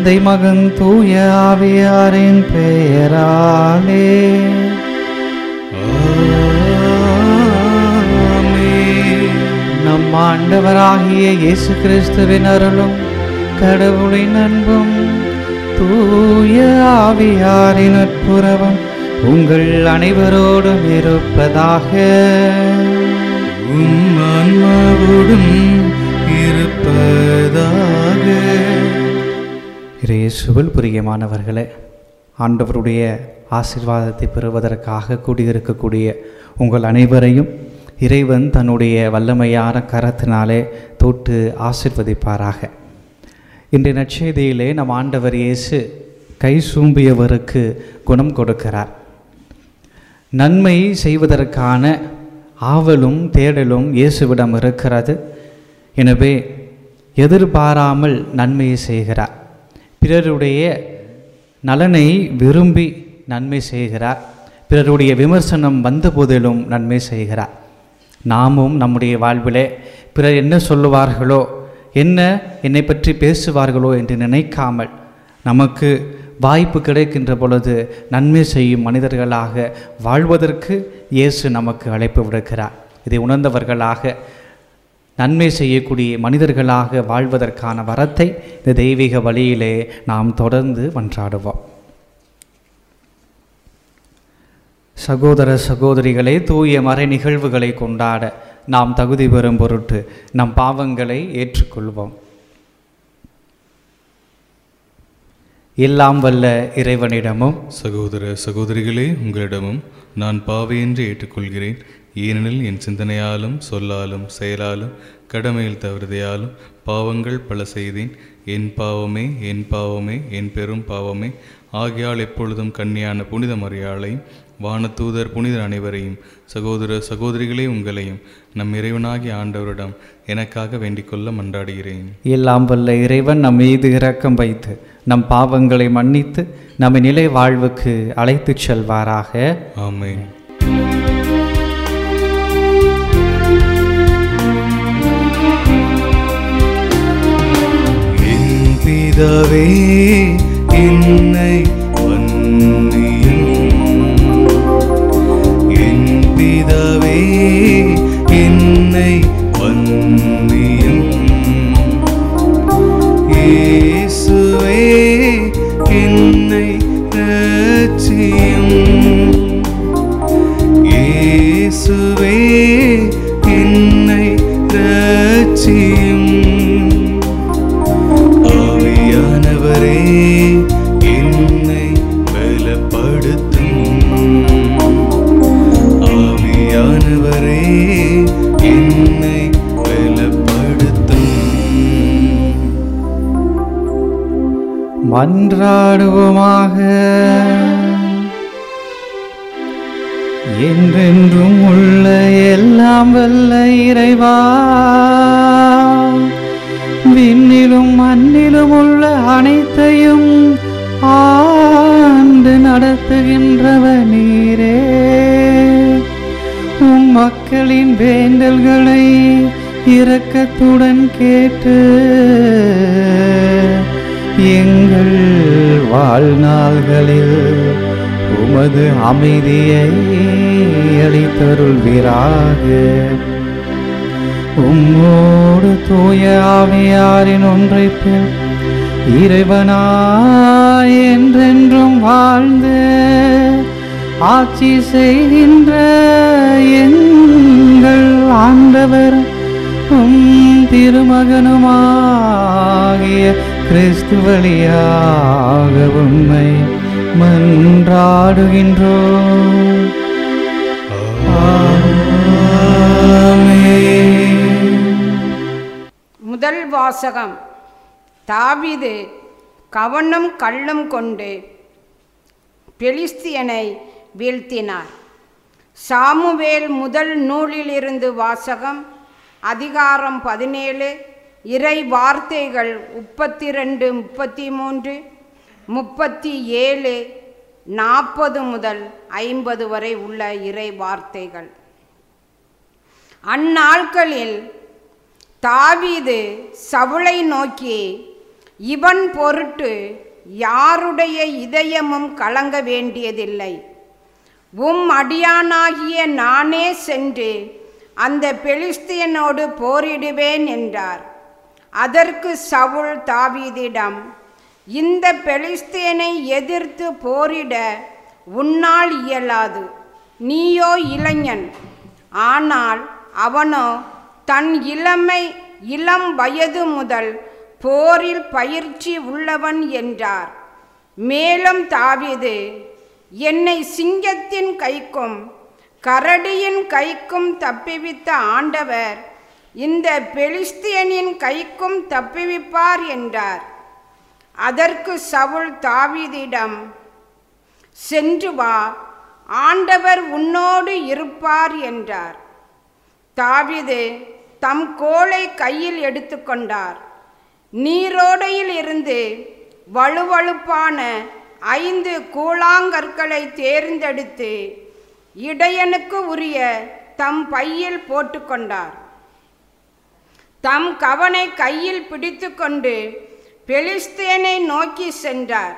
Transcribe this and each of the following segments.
தந்தை மகன் தூய ஆவியாரின் பெயராலே நம் ஆண்டவராகிய இயேசு கிறிஸ்துவின் அருளும் கடவுளின் அன்பும் தூய ஆவியாரின் நட்புறவும் உங்கள் அனைவரோடும் இருப்பதாக. ஆன்மாவோடும் இருப்பதாக. இயேசுவில் பிரியமானவர்களே, ஆண்டவருடைய ஆசீர்வாதத்தை பெறுவதற்காக கூடியிருக்கக்கூடிய உங்கள் அனைவரையும் இறைவன் தன்னுடைய வல்லமையான கரத்தினாலே தொட்டு ஆசீர்வதிப்பாராக. இன்றைய நற்செய்தியிலே நம் ஆண்டவர் இயேசு கை சூம்பியவருக்கு குணம் கொடுக்கிறார். நன்மை செய்வதற்கான ஆவலும் தேடலும் இயேசுவிடம் இருக்கிறது. எனவே எதிர்பாராமல் நன்மையை செய்கிறார். பிறருடைய நலனை விரும்பி நன்மை செய்கிறார். பிறருடைய விமர்சனம் வந்த போதிலும் நன்மை செய்கிறார். நாமும் நம்முடைய வாழ்விலே பிறர் என்ன சொல்லுவார்களோ, என்ன என்னை பற்றி பேசுவார்களோ என்று நினைக்காமல் நமக்கு வாய்ப்பு கிடைக்கின்ற பொழுது நன்மை செய்யும் மனிதர்களாக வாழ்வதற்கு இயேசு நமக்கு அழைப்பு விடுக்கிறார். இதை உணர்ந்தவர்களாக நன்மை செய்யக்கூடிய மனிதர்களாக வாழ்வதற்கான வரத்தை இந்த தெய்வீக வழியிலே நாம் தொடர்ந்து மன்றாடுவோம். சகோதர சகோதரிகளே, தூய மறை நிகழ்வுகளை கொண்டாட நாம் தகுதி பெறும் பொருட்டு நம் பாவங்களை ஏற்றுக்கொள்வோம். எல்லாம் வல்ல இறைவனிடமும் சகோதர சகோதரிகளே, உங்களிடமும் நான் பாவியின்றி ஏற்றுக்கொள்கிறேன். ஏனெனில் என் சிந்தனையாலும் சொல்லாலும் செயலாலும் கடமையில் தவறுதையாலும் பாவங்கள் பல செய்தேன். என் பாவமே என் பாவமே என் பெரும் பாவமே. ஆகையால் எப்பொழுதும் கன்னியான புனித மரியாளையும் வானதூதர் புனிதர் அனைவரையும் சகோதர சகோதரிகளே உங்களையும் நம் இறைவனாகிய ஆண்டவரிடம் எனக்காக வேண்டிக் கொள்ள மன்றாடுகிறேன். எல்லாம் வல்ல இறைவன் நம் மீது இரக்கம் வைத்து நம் பாவங்களை மன்னித்து நம்மை நிலை வாழ்வுக்கு அழைத்துச் செல்வாராக. ஆமென். என் பிதாவே, என்னை என்னை வந்தியும். இயேசுவே என்னை ரட்சியும். இயேசுவே என்னை ரட்சியும். ஆவியானவரே என்னை பலப்படுத்தும். ஆவியானவரே என்னை பலப்படுத்தும். மன்றாடுவோமாக. என்றென்றும் உள்ள எல்லாம் வல்ல இறைவா, விண்ணிலும் மண்ணிலும் உள்ள அனைத்தையும் ஆண்டு நடத்துகின்றவ நீரே. உம் மக்களின் வேண்டல்களை இரக்கத்துடன் கேட்டு எங்கள் வாழ்நாள்களில் உமது அமைதியை அளித்தருள்வீராக. உம்மோடு தூய ஆவியாரின் ஒன்றைப்பில் இறைவனாய் என்றென்றும் வாழ்ந்து ஆட்சி செய்கின்ற எங்கள் ஆண்டவர் திருமகனுமாகிய கிறிஸ்து வழியாக உம்மை மன்றாடுகின்றோம். முதல் வாசகம். தாவீது கவனம் கள்ளம் கொண்டு பெலிஸ்தியனை வீழ்த்தினார். சாமுவேல் முதல் நூலிலிருந்து வாசகம். அதிகாரம் 17. இறை வார்த்தைகள் 32, 33, 37, 40 முதல் 50 வரை உள்ள இறை வார்த்தைகள். அந்நாட்களில் தாவீது சவுலை நோக்கி, இவன் பொருட்டு யாருடைய இதயமும் கலங்க வேண்டியதில்லை. அடியானாகிய நானே சென்று அந்த பெலிஸ்தியனோடு போரிடுவேன் என்றார். அதற்கு சவுல் தாவீதிடம், இந்த பெலிஸ்தியனை எதிர்த்து போரிட உன்னால் இயலாது, நீயோ இளைஞன், ஆனால் அவனோ தன் இளம் வயது முதல் போரில் பயிற்சி உள்ளவன் என்றார். மேலும் தாவீது, என்னை சிங்கத்தின் கைக்கும் கரடியின் கைக்கும் தப்புவித்த ஆண்டவர் இந்த பெலிஸ்தியனின் கைக்கும் தப்புவிப்பார் என்றார். அதற்கு சவுல் தாவீதிடம், சென்று வா, ஆண்டவர் உன்னோடு இருப்பார் என்றார். தாவீது தம் கோலை கையில் எடுத்துக்கொண்டார். நீரோடையில் இருந்து வழுவழுப்பான 5 கூழாங்கற்களை தேர்ந்தெடுத்து இடையனுக்கு உரிய தம் பையில் போட்டுக்கொண்டார். தம் கவனை கையில் பிடித்து கொண்டு பெலிஸ்தியனை நோக்கி சென்றார்.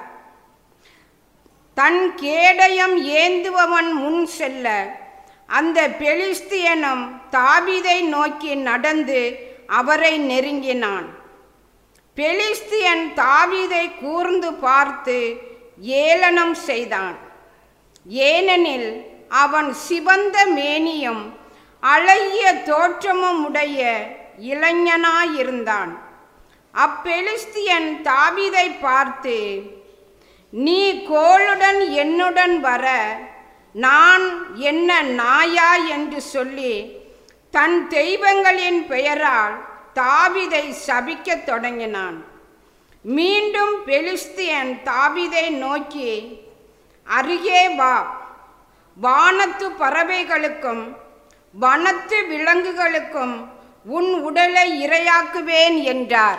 தன் கேடயம் ஏந்துபவன் முன் செல்ல அந்த பெலிஸ்தியனும் தாவீதை நோக்கி நடந்து அவரை நெருங்கினான். பெலிஸ்தியன் தாவீதை கூர்ந்து பார்த்து ஏளனம் செய்தான். ஏனெனில் அவன் சிவந்த மேனியும் அழகிய தோற்றமும் உடைய இளைஞனாயிருந்தான். அப்பெலிஸ்தியன் தாவீதை பார்த்து, நீ கோலுடன் என்னுடன் வர நான் என்ன நாயா என்று சொல்லி தன் தெய்வங்களின் பெயரால் தாவீதை சபிக்கத் தொடங்கினான். மீண்டும் பெலிஸ்தியன் தாவீதை நோக்கி, அருகே வா, வானத்து பறவைகளுக்கும் வனத்து விலங்குகளுக்கும் உன் உடலை இரையாக்குவேன் என்றார்.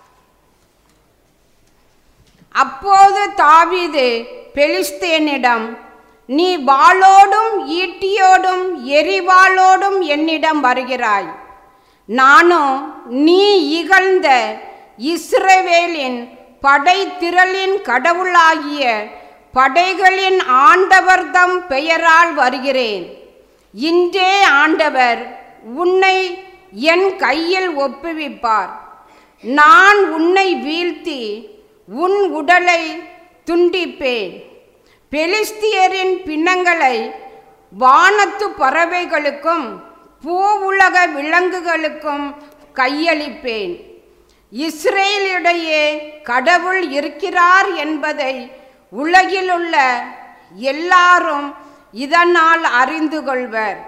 அப்போது தாவீது பெலிஸ்தியனிடம், நீ வாளோடும் ஈட்டியோடும் எரிவாளோடும் என்னிடம் வருகிறாய், நானோ நீ இகழ்ந்த இஸ்ரவேலின் படை திரளின் கடவுளாகிய படைகளின் ஆண்டவர்தம் பெயரால் வருகிறேன். இன்றே ஆண்டவர் உன்னை என் கையில் ஒப்புவிப்பார். நான் உன்னை வீழ்த்தி உன் உடலை துண்டிப்பேன். பெலிஸ்தியரின் பிணங்களை வானத்து பறவைகளுக்கும் பூவுலக விலங்குகளுக்கும் கையளிப்பேன். இஸ்ரேலிடையே கடவுள் இருக்கிறார் என்பதை உலகிலுள்ள எல்லாரும் இதனால் அறிந்து கொள்வர்.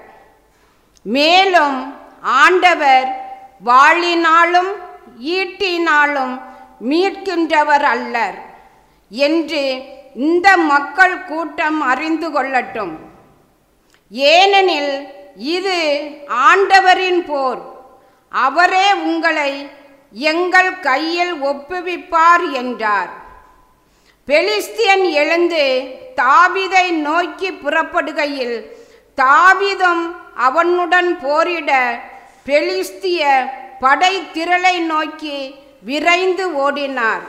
மேலும் ஆண்டவர் வாளினாலும் ஈட்டினாலும் மீட்கின்றவர் அல்லர் என்று இந்த மக்கள் கூட்டம் அறிந்து கொள்ளட்டும். ஏனெனில் இது ஆண்டவரின் போர், அவரே உங்களை எங்கள் கையில் ஒப்புவிப்பார் என்றார். பெலிஸ்தியன் எழுந்து தாவீதை நோக்கி புறப்படுகையில் தாவீதும் அவனுடன் போரிட பெலிஸ்திய படை திரளை நோக்கி விரைந்து ஓடினார்.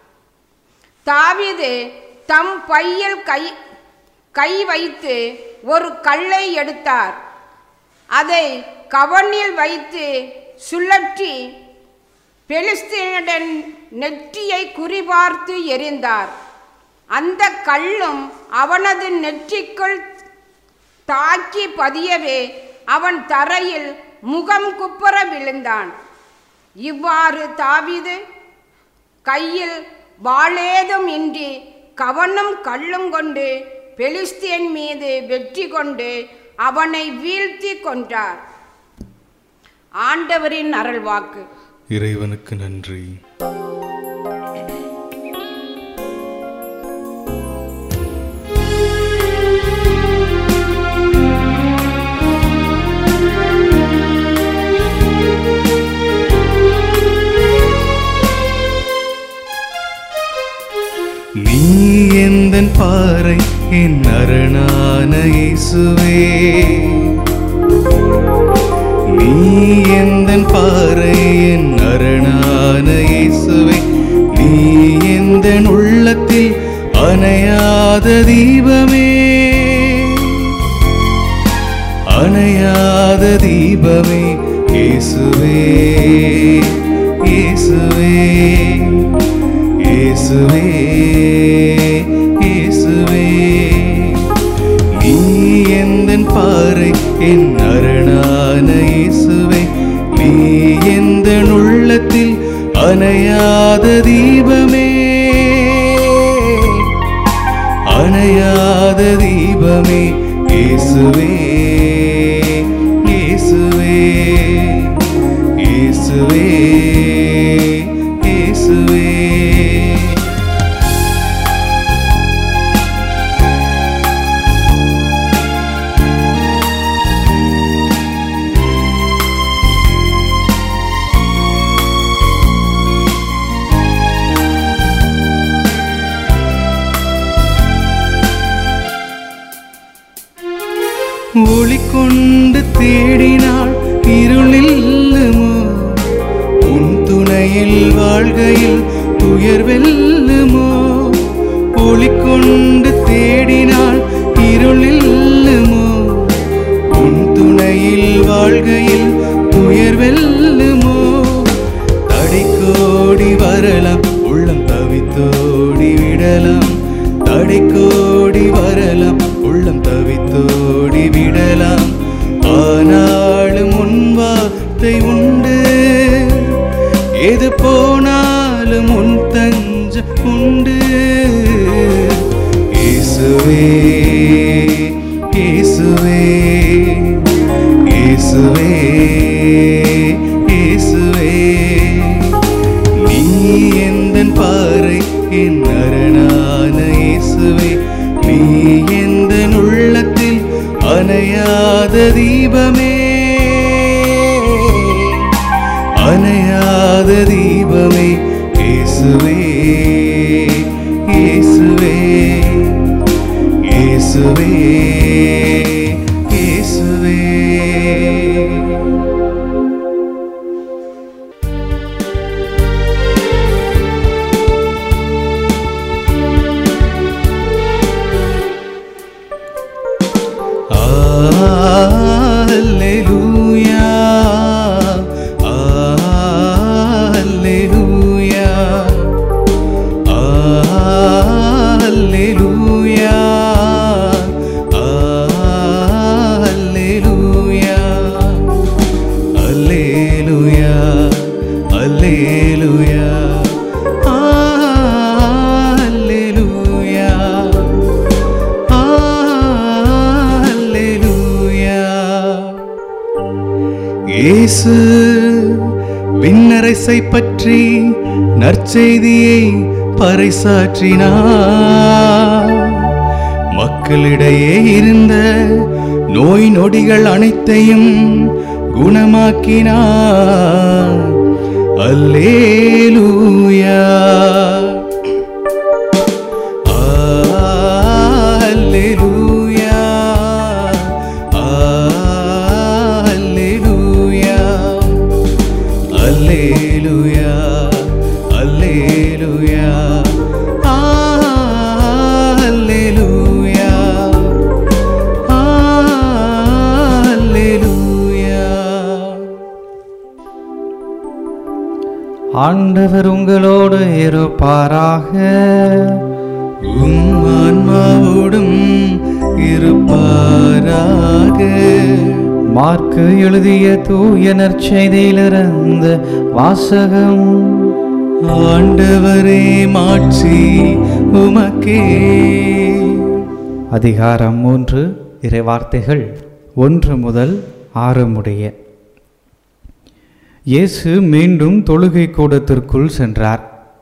தாவீது தம் பையில் கை வைத்து ஒரு கல்லை எடுத்தார். அதை கவனில் வைத்து சுழற்றி பெலிஸ்தியனுடன் நெற்றியை குறிபார்த்து எறிந்தார். அந்த கல்லும் அவனது நெற்றிக்குள் தாக்கி பதியவே அவன் தரையில் முகம் குப்புற விழுந்தான். இவ்வாறு தாவீது கையில் வாளேதும் இன்றி கவனும் கல்லும் கொண்டு பெலிஸ்தியன் மீது வெற்றி கொண்டு அவனை வீழ்த்தி கொன்றார். ஆண்டவரின் அருள்வாக்கு. இறைவனுக்கு நன்றி. நீ எந்தன் பாறை, என் அரணான இயேசுவே, நீ எந்தன் பாறை, என் அரணான இயேசுவே, நீ தீபமே இயேசுவே இயேசுவே இயேசுவே இயேசுவே. நீ எந்தன் பாறை என் அரணான இயேசுவே, நீ எந்தன் உள்ளத்தில் அணையாத தீபமே அணையாத தீபமே இயேசுவே இயேசுவே இயேசுவே இயேசுவே. ஒளி கொண்டு தேடினாள் இருளில்லுமோ, உன் துணையில் வாழ்கையில் துயர்வெல்லுமோ. ஒளி கொண்டு தேடினாள் இருளில்லுமோ, உன் துணையில் வாழ்கையில் துயர்வெல்லுமோ. தடைக்கோடி வரலாம் உள்ளம் தவித்தோடி விடலாம், தடைக்கோடி வரலாம் உள்ளம் தவித்தோடி விடலாம். ஆனாலும் உன் வார்த்தை உண்டு, எது போனாலும் உன் தஞ்சம் உண்டு. இயேசுவே இயேசுவே இயேசுவே இயேசுவே. நீ எந்தன் பாறை என் அரணான இயேசுவே, நீ எந்தன் உள்ளத்தில் அணையாத தீபமே அணையாத தீபமே இயேசுவே இயேசுவே இயேசுவே இயேசுவே. Alleluia, Alleluia, Alleluia, Alleluia, Alleluia, Alleluia, இயேசு விண்ணரசை பற்றி நற்செய்தியை பறைசாற்றினார். மக்களிடையே இருந்த நோய் நொடிகள் அனைத்தையும் குணமாக்கினார். அல்லேலூயா அல்லேலூயா அல்லேலூயா அல்லேலூயா அல்லேலூயா அல்லேலூயா. ஆண்டவர் உங்களோடு இருப்பாராக. உம் ஆன்மாவோடும் இருப்பாராக. மார்க்கு எழுதிய தூய நற்செய்தியிலிருந்து வாசகம். ஆண்டவரே மாட்சி உமக்கே. அதிகாரம் 3, இறைவார்த்தைகள் 1 முதல் 6 முடிய. இயேசு மீண்டும் தொழுகை கூடத்திற்குள் சென்றார்.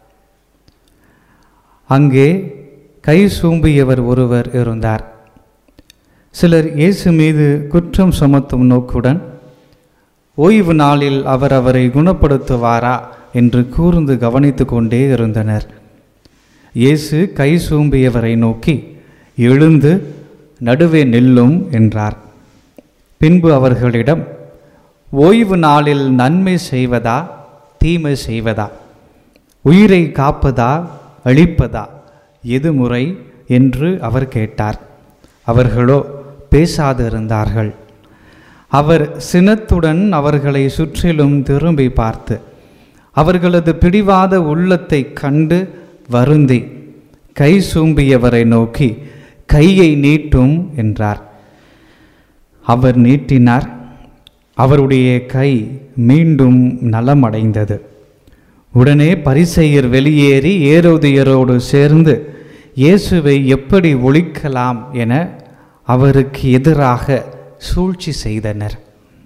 அங்கே கை சூம்பியவர் ஒருவர் இருந்தார். சிலர் இயேசு மீது குற்றம் சுமத்தும் நோக்குடன், ஓய்வு நாளில் அவர் அவரை குணப்படுத்துவாரா என்று கூர்ந்து கவனித்து கொண்டே இருந்தனர். இயேசு கை சூம்பியவரை நோக்கி, எழுந்து நடுவே நில்லும் என்றார். பின்பு அவர்களிடம், ஓய்வு நாளில் நன்மை செய்வதா தீமை செய்வதா, உயிரை காப்பதா அழிப்பதா, எது முறை என்று அவர் கேட்டார். அவர்களோ பேசாதிருந்தார்கள். அவர் சினத்துடன் அவர்களை சுற்றிலும் திரும்பி பார்த்து அவர்களது பிடிவாத உள்ளத்தை கண்டு வருந்தி கை சூம்பியவரை நோக்கி, கையை நீட்டும் என்றார். அவர் நீட்டினார். அவருடைய கை மீண்டும் நலமடைந்தது. உடனே பரிசேயர் வெளியேறி ஏரோதியரோடு சேர்ந்து இயேசுவை எப்படி ஒழிக்கலாம் என அவருக்கு எதிராக சூழ்ச்சி செய்தனர்.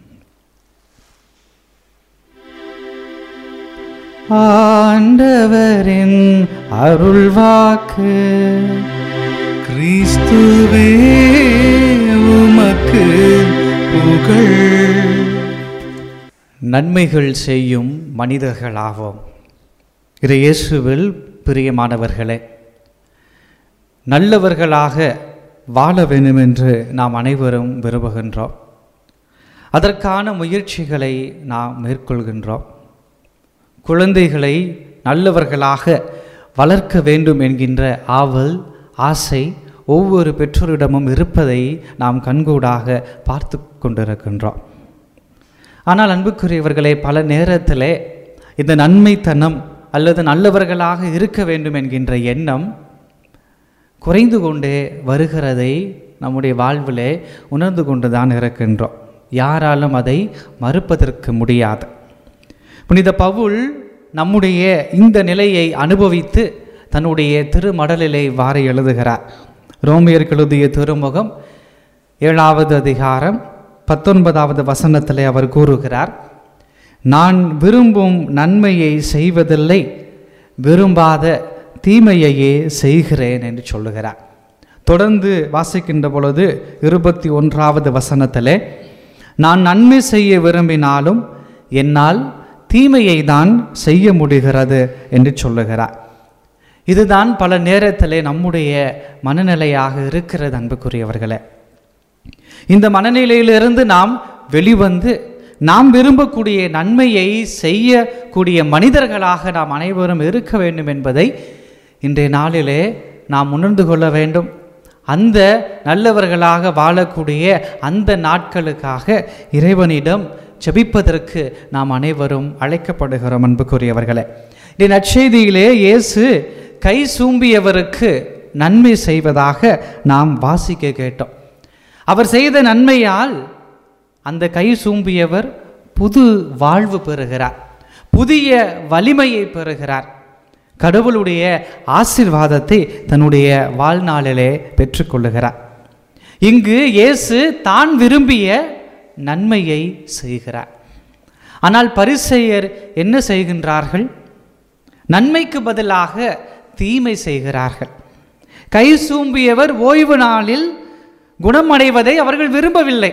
ஆண்டவரின் அருள்வாக்கு. கிறிஸ்துவே உமக்கு புகழ். நன்மைகள் செய்யும் மனிதர்களாவோம். இது இயேசுவில் பிரியமானவர்களே, நல்லவர்களாக வாழ வேண்டும் என்று நாம் அனைவரும் விரும்புகின்றோம். அதற்கான முயற்சிகளை நாம் மேற்கொள்கின்றோம். குழந்தைகளை நல்லவர்களாக வளர்க்க வேண்டும் என்கின்ற ஆவல், ஆசை ஒவ்வொரு பெற்றோரிடமும் இருப்பதை நாம் கண்கூடாக பார்த்து கொண்டிருக்கின்றோம். ஆனால் அன்புக்குரியவர்களே, பல நேரத்தில் இந்த நன்மைத்தனம் அல்லது நல்லவர்களாக இருக்க வேண்டும் என்கின்ற எண்ணம் குறைந்து கொண்டே வருகிறதை நம்முடைய வாழ்விலே உணர்ந்து கொண்டு தான் இருக்கின்றோம். யாராலும் அதை மறுப்பதற்கு முடியாது. புனித பவுல் நம்முடைய இந்த நிலையை அனுபவித்து தன்னுடைய திருமடலிலே இவ்வாறு எழுதுகிறார். ரோமியருக்கு எழுதிய திருமுகம் 7வது அதிகாரம் 19வது வசனத்திலே அவர் கூறுகிறார், நான் விரும்பும் நன்மையை செய்வதில்லை, விரும்பாத தீமையையே செய்கிறேன் என்று சொல்லுகிறார். தொடர்ந்து வாசிக்கின்ற பொழுது 21வது வசனத்திலே, நான் நன்மை செய்ய விரும்பினாலும் என்னால் தீமையை தான் செய்ய முடிகிறது என்று சொல்லுகிறார். இதுதான் பல நேரத்திலே நம்முடைய மனநிலையாக இருக்கிறது. அன்புக்குரியவர்களே, இந்த மனநிலையிலிருந்து நாம் வெளிவந்து நாம் விரும்பக்கூடிய நன்மையை செய்யக்கூடிய மனிதர்களாக நாம் அனைவரும் இருக்க வேண்டும் என்பதை இன்றைய நாளிலே நாம் உணர்ந்து கொள்ள வேண்டும். அந்த நல்லவர்களாக வாழக்கூடிய அந்த நாட்களுக்காக இறைவனிடம் ஜெபிப்பதற்கு நாம் அனைவரும் அழைக்கப்படுகிறோம். அன்புக்குரியவர்களே, இந்த நற்செய்தியிலே இயேசு கை சூம்பியவருக்கு நன்மை செய்வதாக நாம் வாசிக்க கேட்டோம். அவர் செய்த நன்மையால் அந்த கை சூம்பியவர் புது வாழ்வு பெறுகிறார், புதிய வலிமையை பெறுகிறார், கடவுளுடைய ஆசீர்வாதத்தை தன்னுடைய வாழ்நாளிலே பெற்றுக்கொள்ளுகிறார். இங்கு இயேசு தான் விரும்பிய நன்மையை செய்கிறார். ஆனால் பரிசேயர் என்ன செய்கின்றார்கள்? நன்மைக்கு பதிலாக தீமை செய்கிறார்கள். கை சூம்பியவர் ஓய்வு நாளில் குணமடைவதை அவர்கள் விரும்பவில்லை.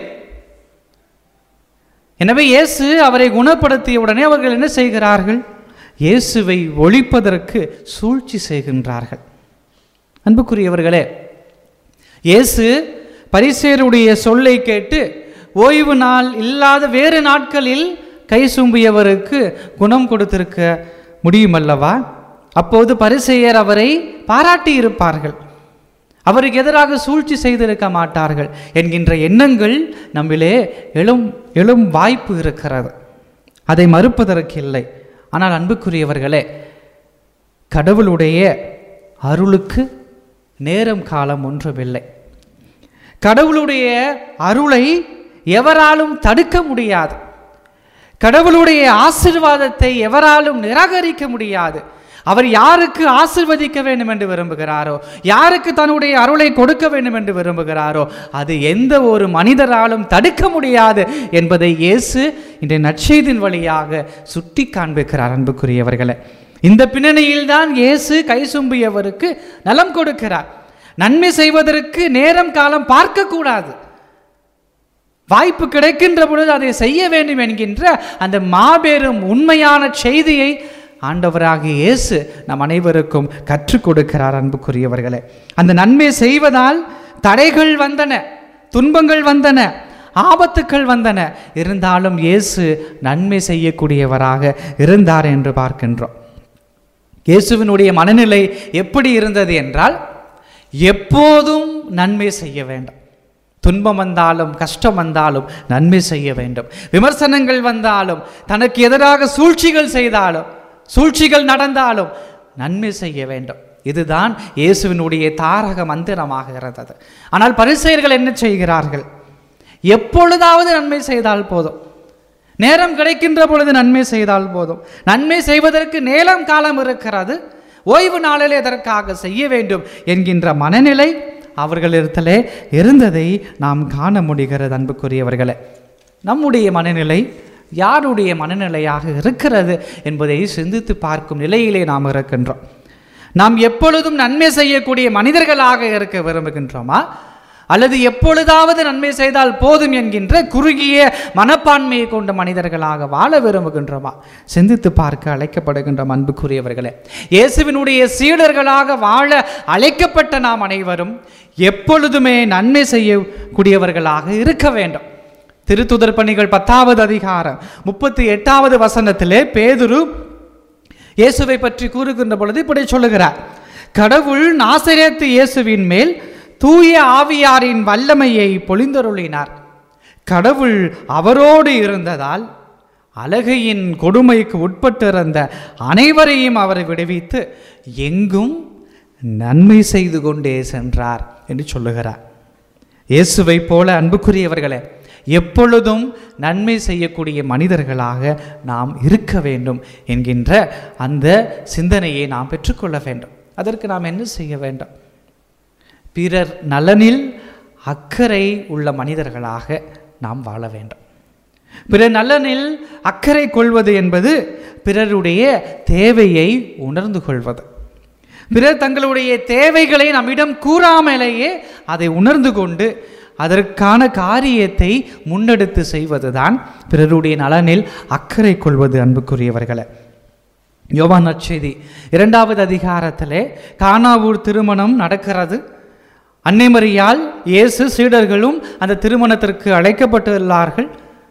எனவே இயேசு அவரை குணப்படுத்திய உடனே அவர்கள் என்ன செய்கிறார்கள்? இயேசுவை ஒழிப்பதற்கு சூழ்ச்சி செய்கின்றார்கள். அன்புக்குரியவர்களே, இயேசு பரிசேயருடைய சொல்லை கேட்டு ஓய்வு நாள் இல்லாத வேறு நாட்களில் கை சூம்பியவருக்கு குணம் கொடுத்திருக்க முடியுமல்லவா? அப்போது பரிசேயர் அவரை பாராட்டி இருப்பார்கள், அவருக்கு எதிராக சூழ்ச்சி செய்திருக்க மாட்டார்கள் என்கின்ற எண்ணங்கள் நம்மிலே எழும் வாய்ப்பு இருக்கிறது. அதை மறுப்பதற்கு இல்லை. ஆனால் அன்புக்குரியவர்களே, கடவுளுடைய அருளுக்கு நேரம் காலம் ஒன்றுமில்லை. கடவுளுடைய அருளை எவராலும் தடுக்க முடியாது. கடவுளுடைய ஆசீர்வாதத்தை எவராலும் நிராகரிக்க முடியாது. அவர் யாருக்கு ஆசீர்வதிக்க வேண்டும் என்று விரும்புகிறாரோ, யாருக்கு தன்னுடைய அருளை கொடுக்க வேண்டும் என்று விரும்புகிறாரோ, அது எந்த ஒரு மனிதராலும் தடுக்க முடியாது என்பதை இயேசு இன்றைய நற்செய்தியின் வழியாக சுட்டி காண்பிக்கிறார். அன்புக்குரியவர்களே, இந்த பின்னணியில் தான் இயேசு கை சும்பியவருக்கு நலம் கொடுக்கிறார். நன்மை செய்வதற்கு நேரம் காலம் பார்க்கக்கூடாது. வாய்ப்பு கிடைக்கின்ற பொழுது அதை செய்ய வேண்டும் என்கின்ற அந்த மாபெரும் உண்மையான செய்தியை ஆண்டவராகிய இயேசு நம் அனைவருக்கும் கற்றுக் கொடுக்கிறார். அன்புக்குரியவர்களே, அந்த நன்மை செய்வதால் தடைகள் வந்தன, துன்பங்கள் வந்தன, ஆபத்துக்கள் வந்தன. இருந்தாலும் இயேசு நன்மை செய்யக்கூடியவராக இருந்தார் என்று பார்க்கின்றோம். இயேசுவினுடைய மனநிலை எப்படி இருந்தது என்றால், எப்போதும் நன்மை செய்ய வேண்டும். துன்பம் வந்தாலும் கஷ்டம் வந்தாலும் நன்மை செய்ய வேண்டும். விமர்சனங்கள் வந்தாலும், தனக்கு எதிராக சூழ்ச்சிகள் நடந்தாலும் நன்மை செய்ய வேண்டும். இதுதான் இயேசுவினுடைய தாரக மந்திரமாக இருந்தது. ஆனால் பரிசேயர்கள் என்ன செய்கிறார்கள்? எப்பொழுதாவது நன்மை செய்தால் போதும், நேரம் கிடைக்கின்ற பொழுது நன்மை செய்தால் போதும், நன்மை செய்வதற்கு நேரம் காலம் இருக்கிறது, ஓய்வு நாளில் எதற்காக செய்ய வேண்டும் என்கின்ற மனநிலை அவர்களிடத்திலே இருந்ததை நாம் காண முடிகிறது. அன்புக்குரியவர்களே, நம்முடைய மனநிலை யாருடைய மனநிலையாக இருக்கிறது என்பதை சிந்தித்து பார்க்கும் நிலையிலே நாம் இருக்கின்றோம். நாம் எப்பொழுதும் நன்மை செய்யக்கூடிய மனிதர்களாக இருக்க விரும்புகின்றோமா, அல்லது எப்பொழுதாவது நன்மை செய்தால் போதும் என்கின்ற குறுகிய மனப்பான்மையை கொண்ட மனிதர்களாக வாழ விரும்புகின்றோமா? சிந்தித்து பார்க்க அழைக்கப்படுகின்ற அன்புக்குரியவர்களே, இயேசுவினுடைய சீடர்களாக வாழ அழைக்கப்பட்ட நாம் அனைவரும் எப்பொழுதுமே நன்மை செய்யக்கூடியவர்களாக இருக்க வேண்டும். திருத்துதர் பணிகள் 10வது அதிகாரம் 38வது வசனத்திலே பேதுரு இயேசுவை பற்றி கூறுகின்ற பொழுது இப்படி சொல்லுகிறார்: கடவுள் நாசரேத்து இயேசுவின் மேல் தூய ஆவியாரின் வல்லமையை பொழிந்தருளினார். கடவுள் அவரோடு இருந்ததால் அலகையின் கொடுமைக்கு உட்பட்டிருந்த அனைவரையும் அவர் விடுவித்து எங்கும் நன்மை செய்து கொண்டே சென்றார் என்று சொல்லுகிறார். இயேசுவை போல அன்புக்குரியவர்களே, எப்பொழுதும் நன்மை செய்யக்கூடிய மனிதர்களாக நாம் இருக்க வேண்டும் என்கின்ற அந்த சிந்தனையை நாம் பெற்றுக்கொள்ள வேண்டும். அதற்கு நாம் என்ன செய்ய வேண்டும்? பிறர் நலனில் அக்கறை உள்ள மனிதர்களாக நாம் வாழ வேண்டும். பிறர் நலனில் அக்கறை கொள்வது என்பது பிறருடைய தேவையை உணர்ந்து கொள்வது. பிறர் தங்களுடைய தேவைகளை நம்மிடம் கூறாமலேயே அதை உணர்ந்து கொண்டு அதற்கான காரியத்தை முன்னெடுத்து செய்வதுதான் பிறருடைய நலனில் அக்கறை கொள்வது. அன்புக்குரியவர்களே, யோவான் நற்செய்தி 2வது அதிகாரத்திலே கானாவூர் திருமணம் நடக்கிறது. அன்னை மரியாள், இயேசு, சீடர்களும் அந்த திருமணத்திற்கு அழைக்கப்பட்டுள்ளார்கள்.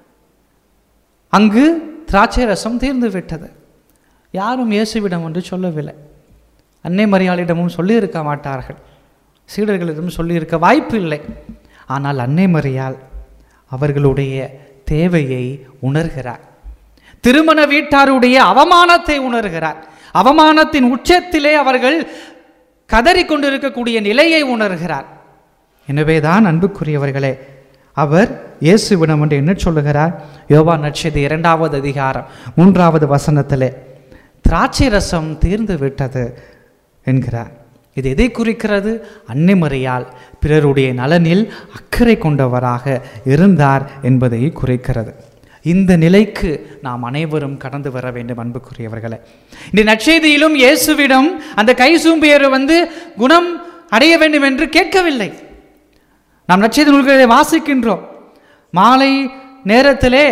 அங்கு திராட்சை ரசம் தீர்ந்து விட்டது. யாரும் இயேசுவிடம் ஒன்று சொல்லவில்லை. அன்னை மரியாளிடமும் சொல்லியிருக்க மாட்டார்கள், சீடர்களிடம் சொல்லியிருக்க வாய்ப்பு இல்லை. ஆனால் அன்னை மரியாள் அவர்களுடைய தேவையை உணர்கிறார். திருமண வீட்டாருடைய அவமானத்தை உணர்கிறார். அவமானத்தின் உச்சத்திலே அவர்கள் கதறிக்கொண்டிருக்கக்கூடிய நிலையை உணர்கிறார். எனவேதான் அன்புக்குரியவர்களே, அவர் இயேசுவிடம் என்று என்ன சொல்லுகிறார்? யோவான் நற்செய்தி 2வது அதிகாரம் 3வது வசனத்திலே திராட்சை ரசம் தீர்ந்து விட்டது என்கிறார். இது எதை குறிக்கிறது? அன்னை மரியாள் பிறருடைய நலனில் அக்கறை கொண்டவராக இருந்தார் என்பதை குறிக்கிறது. இந்த நிலைக்கு நாம் அனைவரும் கடந்து வர வேண்டும். அன்புக்குரியவர்களே, இந்த நற்செய்தியிலும் இயேசுவிடம் அந்த கைசூம்பியர் குணம் அடைய வேண்டும் என்று கேட்கவில்லை. நாம் நற்செய்தி நூல்களை வாசிக்கின்றோம். மாலை நேரத்திலே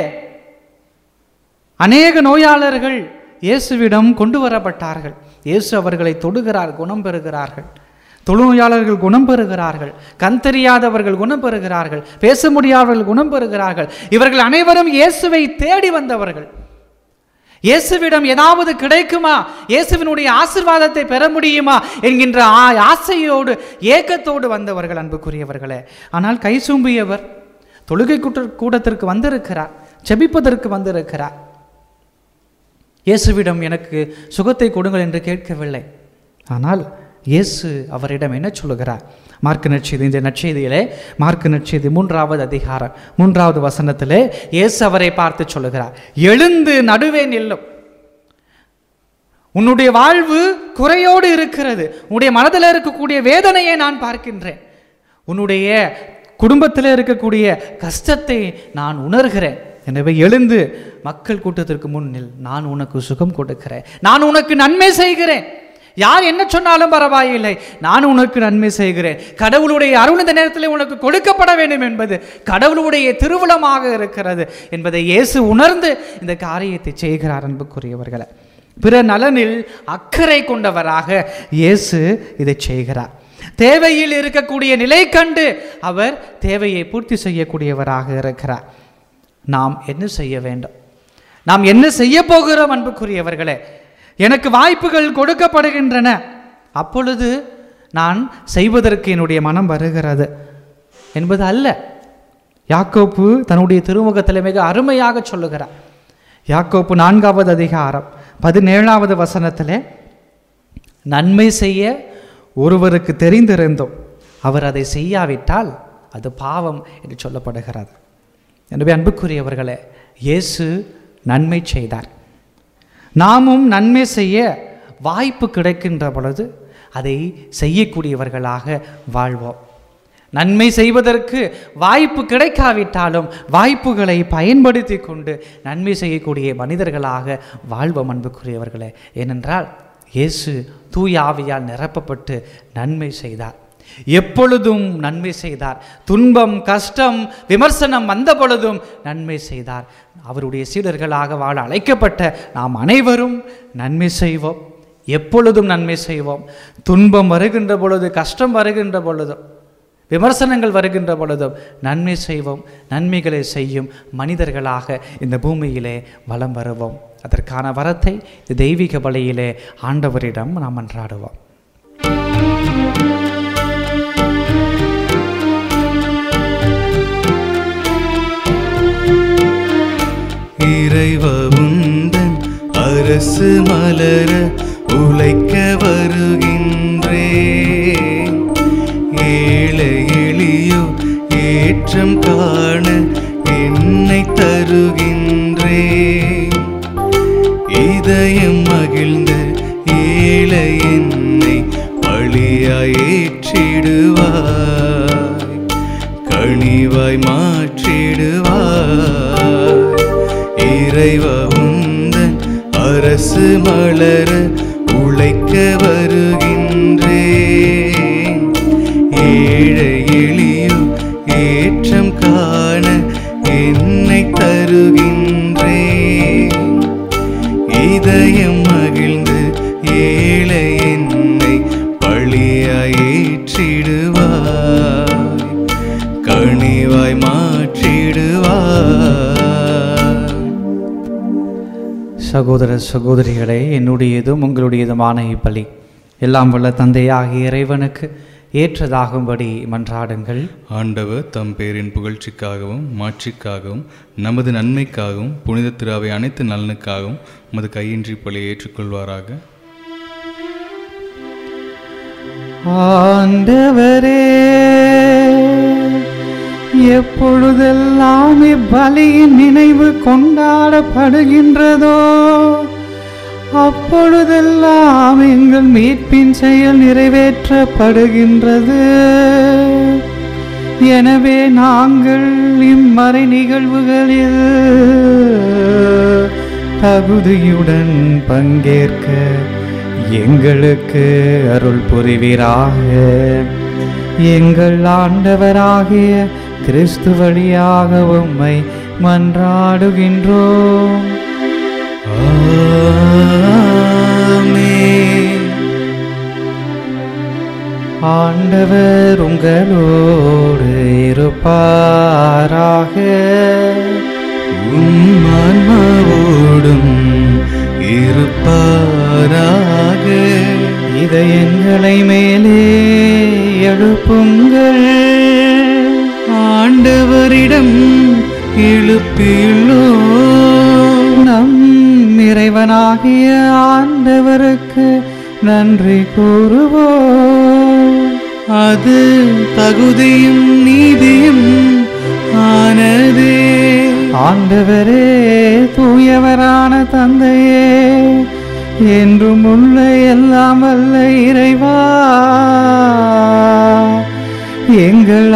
அநேக நோயாளர்கள் இயேசுவிடம் கொண்டு வரப்பட்டார்கள். இயேசு அவர்களை தொடுகிறார், குணம் பெறுகிறார்கள். தொழுநோயாளர்கள் குணம் பெறுகிறார்கள், கண் தெரியாதவர்கள் குணம் பெறுகிறார்கள், பேச முடியாதவர்கள் குணம் பெறுகிறார்கள். இவர்கள் அனைவரும் இயேசுவை தேடி வந்தவர்கள். இயேசுவிடம் ஏதாவது கிடைக்குமா, இயேசுவினுடைய ஆசீர்வாதத்தை பெற முடியுமா என்கின்ற ஆசையோடு ஏக்கத்தோடு வந்தவர்கள். அன்புக்குரியவர்களே, ஆனால் கைசூம்பியவர் தொழுகை கூட்டத்திற்கு வந்திருக்கிறார், ஜெபிப்பதற்கு வந்திருக்கிறார். இயேசுவிடம் எனக்கு சுகத்தை கொடுங்கள் என்று கேட்கவில்லை. ஆனால் இயேசு அவரிடம் என்ன சொல்லுகிறார்? மார்க்கு நற்செய்தி, இந்த நற்செய்தியிலே மார்க்கு நற்செய்தி 3வது அதிகாரம் 3வது வசனத்திலே இயேசு அவரை பார்த்து சொல்லுகிறார்: எழுந்து நடுவே நில்லும். உன்னுடைய வாழ்வு குறையோடு இருக்கிறது. உன்னுடைய மனதில் இருக்கக்கூடிய வேதனையை நான் பார்க்கின்றேன். உன்னுடைய குடும்பத்தில் இருக்கக்கூடிய கஷ்டத்தை நான் உணர்கிறேன். எனவே எழுந்து மக்கள் கூட்டத்திற்கு முன்னில் நான் உனக்கு சுகம் கொடுக்கிறேன், நான் உனக்கு நன்மை செய்கிறேன். யார் என்ன சொன்னாலும் பரவாயில்லை, நான் உனக்கு நன்மை செய்கிறேன். கடவுளுடைய அருள் இந்த நேரத்தில் உனக்கு கொடுக்கப்பட வேண்டும் என்பது கடவுளுடைய திருவுளமாக இருக்கிறது என்பதை இயேசு உணர்ந்து இந்த காரியத்தை செய்கிறார். அன்புக்குரியவர்களே, பிற நலனில் அக்கறை கொண்டவராக இயேசு இதை செய்கிறார். தேவையில் இருக்கக்கூடிய நிலை கண்டு அவர் தேவையை பூர்த்தி செய்யக்கூடியவராக இருக்கிறார். நாம் என்ன செய்ய வேண்டும்? நாம் என்ன செய்ய போகிறோம்? அன்புக்குரியவர்களே, எனக்கு வாய்ப்புகள் கொடுக்கப்படுகின்றன, அப்பொழுது நான் செய்வதற்கு என்னுடைய மனம் வருகிறது என்பது அல்ல. யாக்கோப்பு தன்னுடைய திருமுகத்தில் மிக அருமையாக சொல்லுகிறார். யாக்கோப்பு 4வது அதிகாரம் 17வது வசனத்தில், நன்மை செய்ய ஒருவருக்கு தெரிந்திருந்தும் அவர் அதை செய்யாவிட்டால் அது பாவம் என்று சொல்லப்படுகிறது. எனவே அன்புக்குரியவர்களே, இயேசு நன்மை செய்தார். நாமும் நன்மை செய்ய வாய்ப்பு கிடைக்கின்ற பொழுது அதை செய்யக்கூடியவர்களாக வாழ்வோம். நன்மை செய்வதற்கு வாய்ப்பு கிடைக்காவிட்டாலும் வாய்ப்புகளை பயன்படுத்தி கொண்டு நன்மை செய்யக்கூடிய மனிதர்களாக வாழ்வோம் அன்புக்குரியவர்களே. ஏனென்றால் இயேசு தூய ஆவியால் நிரப்பப்பட்டு நன்மை செய்தார். எப்பொழுதும் நன்மை செய்தார். துன்பம், கஷ்டம், விமர்சனம் வந்த பொழுதும் நன்மை செய்தார். அவருடைய சீடர்களாக வாழ அழைக்கப்பட்ட நாம் அனைவரும் நன்மை செய்வோம். எப்பொழுதும் நன்மை செய்வோம். துன்பம் வருகின்ற பொழுது, கஷ்டம் வருகின்ற பொழுதும், விமர்சனங்கள் வருகின்ற பொழுதும் நன்மை செய்வோம். நன்மைகளை செய்யும் மனிதர்களாக இந்த பூமியிலே வலம் வருவோம். அதற்கான வரத்தை தெய்வீக பலியிலே ஆண்டவரிடம் நாம் மன்றாடுவோம். இறைவா உந்தன் அரசு மலர உழைக்க வருகின்றேன். ஏழை எளியோ ஏற்றம் காண என்னை தருகின்றேன். இதயம் மகிழ்ந்த ஏழை என்னை பழியாய் ஏற்றிடுவாய், கனிவாய் மாற்றிடுவாய். இறைவா உந்தன் அரசு மலர உழைக்க வருகின்றேன். ஏழை எளியோ ஏற்றம் காண என்னை தருகின்றேன். இதயம் மகிழ்ந்து ஏழை என்னை பழியாய் ஏற்றிடுவாய், கனிவாய் மாற்றிடுவாய். சகோதர சகோதரிகளே, என்னுடையதும் உங்களுடையதுமான இப்பலி எல்லாம் வல்ல தந்தையாகிய இறைவனுக்கு ஏற்றதாகும்படி மன்றாடுங்கள். ஆண்டவர் தம் பேரின் புகழ்ச்சிக்காகவும் மாட்சிக்காகவும் நமது நன்மைக்காகவும் புனித திருவை அனைத்து நலனுக்காகவும் உமது கையின்றி பலியை ஏற்றுக்கொள்வாராக. ஆண்டவரே, எப்பொழுதெல்லாம் இப்பலியின் நினைவு கொண்டாடப்படுகின்றதோ அப்பொழுதெல்லாம் எங்கள் மீட்பின் செயல் நிறைவேற்றப்படுகின்றது. எனவே நாங்கள் இம்மறை நிகழ்வுகளில் தகுதியுடன் பங்கேற்க எங்களுக்கு அருள் புரிவீராக. எங்கள் ஆண்டவராகிய கிறிஸ்து வழியாக உம்மை மன்றாடுகின்றோம். ஆமென். ஆண்டவர் உங்களோடு இருப்பாராக. உம் ஆன்மாவோடும் இருப்பாராக. இதயங்களை மேலே எழுப்புங்கள். ஆண்டவரிடம் எழுப்பியுள்ளோம். நம் இறைவனாகிய ஆண்டவருக்கு நன்றி கூறுவோம். அது தகுதியும் நீதியும் ஆனதே. ஆண்டவரே, தூயவரான தந்தையே, என்றும் உள்ள எல்லாம் வல்ல இறைவா, எங்கள்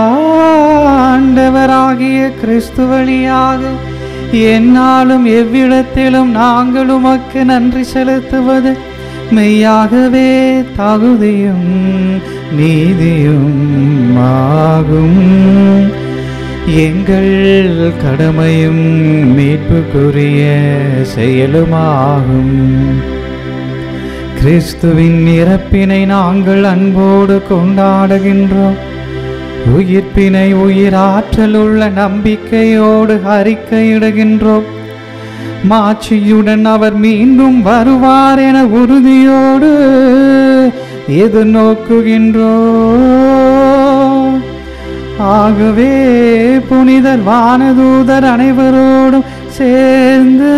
ஆண்டவராகிய கிறிஸ்து வழியாக எந்நாளும் எவ்விடத்திலும் நாங்கள் உமக்கு நன்றி செலுத்துவது மெய்யாகவே தகுதியும் நீதியும் ஆகும். எங்கள் கடமையும் மீட்புக்குரிய செயலுமாகும். கிறிஸ்துவின் இறப்பினை நாங்கள் அன்போடு கொண்டாடுகின்றோம். உயிர்ப்பினை உயிராற்றல் உள்ள நம்பிக்கையோடு அறிக்கையிடுகின்றோம். மாட்சியுடன் அவர் மீண்டும் வருவார் என உறுதியோடு எதிர்நோக்குகின்றோம். ஆகவே புனிதர் வானதூதர் அனைவரோடும் சேர்ந்து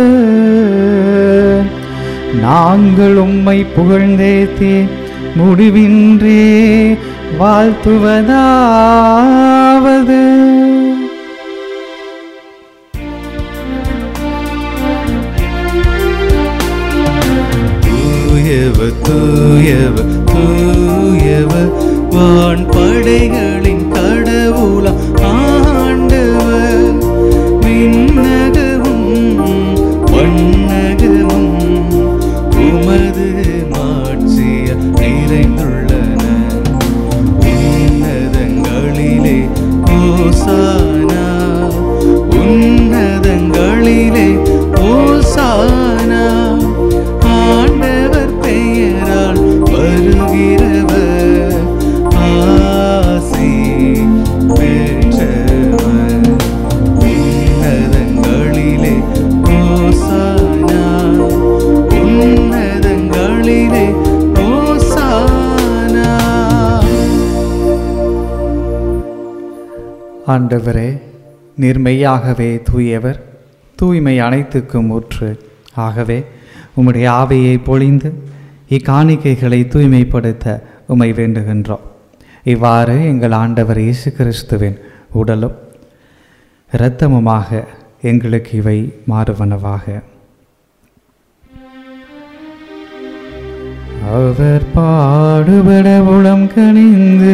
நாங்கள் உம்மை புகழ்ந்தேத்தி முடிவின்றி வாழ்த்துவதாவது: தூயவர் தூயவர் தூயவர் வான் படைகளின் கடவுளாம் ஆண்டவர். விண்ணகமும் வண்ணகமும் உமது மாட்சியால் நிறைந்துள்ளன. உன்னதங்களிலே ஓசானா, உன்னதங்களிலே ஓசானா. ஆண்டவர் பெயரால் வருகிறவர் ஆசி பெற்றவர். உன்னதங்களிலே ஓசானா, உன்னதங்களிலே ஓசானா. ஆண்டவரே, நீர் மெய்யாகவே தூயவர், தூய்மை அனைத்துக்கும் ஊற்று. ஆகவே உம்முடைய ஆவியை பொழிந்து இக்காணிக்கைகளை தூய்மைப்படுத்த உம்மை வேண்டுகின்றோம். இவ்வாறு எங்கள் ஆண்டவர் இயேசு கிறிஸ்துவின் உடலும் இரத்தமுமாக எங்களுக்கு இவை மாறுவனவாக. அவர் பாடுபட உளம் கனிந்து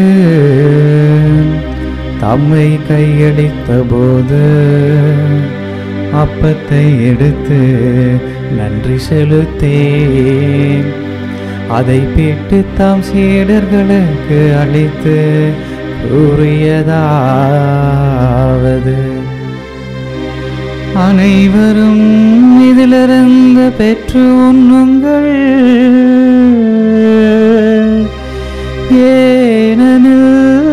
தம்மை கையளித்த போது அப்பத்தை எடுத்து நன்றி செலுத்தேன். அதை பிட்டு தாம் சீடர்களுக்கு அளித்து கூறியதாவது: அனைவரும் இதிலிருந்து பெற்று உண்ணுங்கள், ஏனெனில்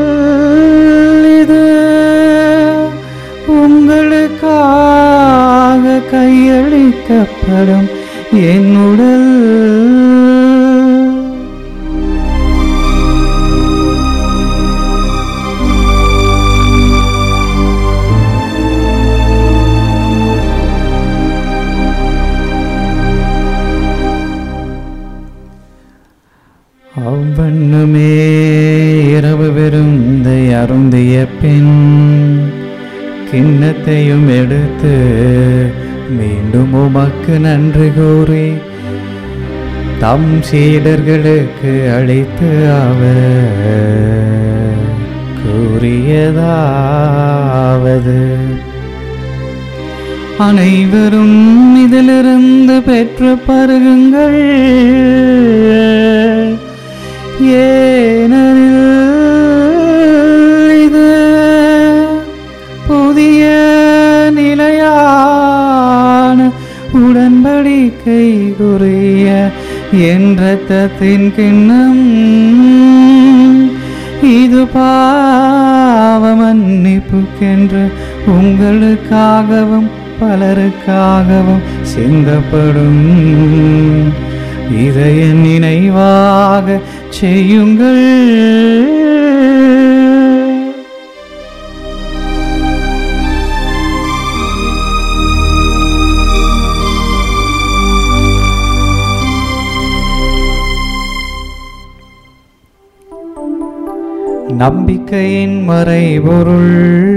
இது உங்களுக்காக கையளிக்கப்படும் என் உடல். அவ்வண்ணமே இரவு விருந்தை அருந்திய பின் கிண்ணத்தையும் எடுத்து மீண்டும் உமக்கு நன்றி கூறி தம் சீடர்களுக்கு அளித்து அவர் கூறியதாவது: அனைவரும் இதிலிருந்து பெற்று பருகுங்கள், ஏனெனில் இது புதிய நிலையான உடன்படிக்கைக்குரிய என் இரத்தத்தின் கிண்ணம். இது பாவ மன்னிப்புக்கென்று உங்களுக்காகவும் பலருக்காகவும் சிந்தப்படும். இதை என் நினைவாக செய்யுங்கள். நம்பிக்கையின் மறைபொருள்.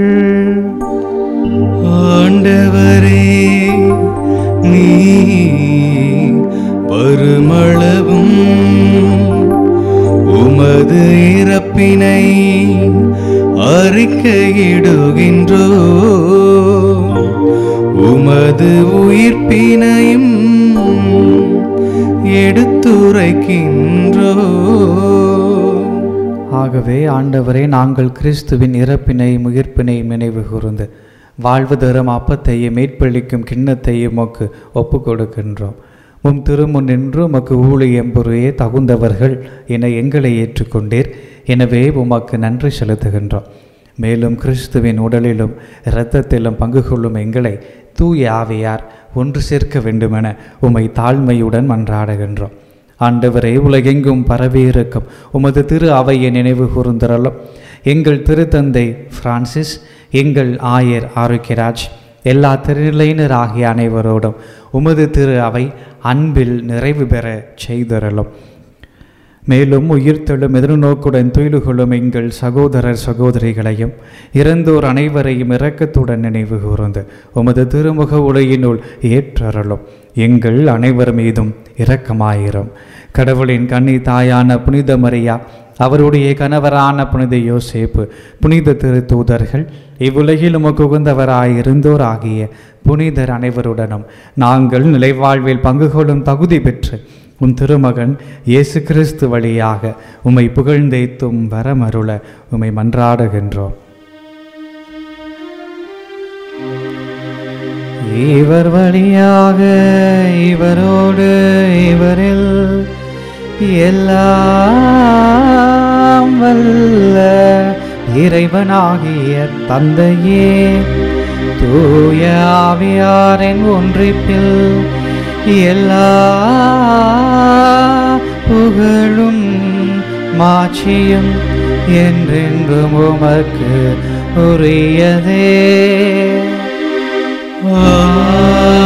ஆண்டவரே, நீ வருமளவும் உமது இறப்பினை அறிக்கையிடுகின்றோ, உமது உயிர்ப்பினையும் எடுத்துரைக்கின்றோ. ஆகவே ஆண்டவரே, நாங்கள் கிறிஸ்துவின் இறப்பினை உயிர்ப்பினை நினைவு கூர்ந்து வாழ்வு தரும் அப்பத்தையும் மீட்பளிக்கும் கிண்ணத்தையும் உமக்கு ஒப்பு கொடுக்கின்றோம். உம் திருமுன் நின்று உமக்கு ஊழியம் புரிய தகுந்தவர்கள் என எங்களை ஏற்றுக்கொண்டீர். எனவே உமக்கு நன்றி செலுத்துகின்றோம். மேலும் கிறிஸ்துவின் உடலிலும் இரத்தத்திலும் பங்கு கொள்ளும் எங்களை தூய ஆவியார் ஒன்று சேர்க்க வேண்டுமென உம்மை தாழ்மையுடன் மன்றாடுகின்றோம். ஆண்டவரே, உலகெங்கும் பரவியிருக்கும் உமது திரு அவையை நினைவு கூர்ந்தரலும். எங்கள் திருத்தந்தை பிரான்சிஸ், எங்கள் ஆயர் ஆரோக்கியராஜ், எல்லா திருநிலையினராகிய அனைவரோடும் உமது திரு அவை அன்பில் நிறைவு பெற செய்தருளும். மேலும் உயிர்த்தெழும் எதிர்நோக்குடன் துயிலுகளும் எங்கள் சகோதரர் சகோதரிகளையும் இறந்தோர் அனைவரையும் இரக்கத்துடன் நினைவு கூர்ந்து உமது திருமுக உலகினுள் ஏற்றருளும். எங்கள் அனைவர் மீதும் இரக்கமாயிரும். கடவுளின் கன்னி தாயான புனித மரியா, அவருடைய கணவரான புனித யோசேப்பு, புனித திருத்தூதர்கள், இவ்வுலகில் உமக்கு உகந்தவராயிருந்தோர் ஆகிய புனிதர் அனைவருடனும் நாங்கள் நிலைவாழ்வில் பங்கு கொள்ளும் தகுதி பெற்று உம் திருமகன் இயேசு கிறிஸ்து வழியாக உம்மை புகழ்ந்தேத்தும் வரமருள உம்மை மன்றாடுகின்றோம். இவர் வழியாக, இவரோடு, இவரில் எல்லாம் வல்ல இறைவனாகிய தந்தையே, தூய ஆவியாரின் ஒன்றிப்பில் எல்லா புகழும் மாட்சியும் என்றென்றும் உமக்கு உரியதே.